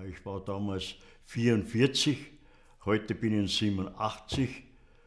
Ich war damals 44, heute bin ich 87.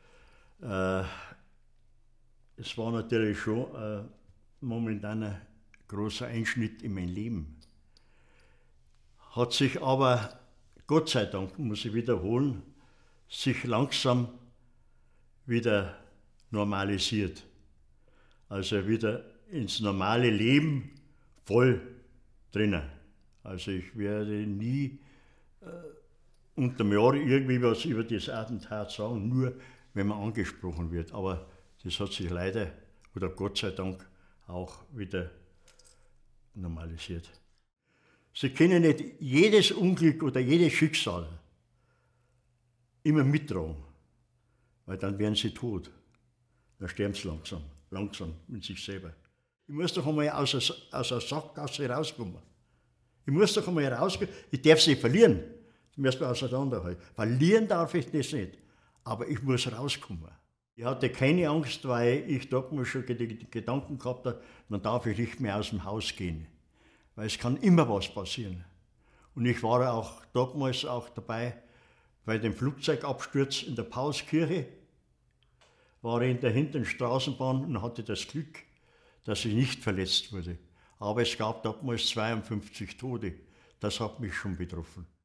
Es war natürlich schon momentan ein großer Einschnitt in mein Leben. Hat sich aber, Gott sei Dank, muss ich wiederholen, sich langsam wieder normalisiert. Also wieder ins normale Leben voll drinnen. Also ich werde nie unterm Jahr irgendwie was über das Attentat sagen, nur wenn man angesprochen wird. Aber das hat sich leider oder Gott sei Dank auch wieder normalisiert. Sie können nicht jedes Unglück oder jedes Schicksal immer mittragen, weil dann werden sie tot. Dann sterben sie langsam mit sich selber. Ich muss doch einmal aus der Sackgasse rauskommen. Ich muss doch einmal rauskommen. Ich darf sie verlieren. Das müssen wir auseinanderhalten. Verlieren darf ich das nicht, aber ich muss rauskommen. Ich hatte keine Angst, weil ich damals schon die Gedanken gehabt habe, dann darf ich nicht mehr aus dem Haus gehen. Weil es kann immer was passieren. Und ich war auch damals auch dabei bei dem Flugzeugabsturz in der Paulskirche. War ich in der hinteren Straßenbahn und hatte das Glück, dass ich nicht verletzt wurde. Aber es gab damals 52 Tote. Das hat mich schon betroffen.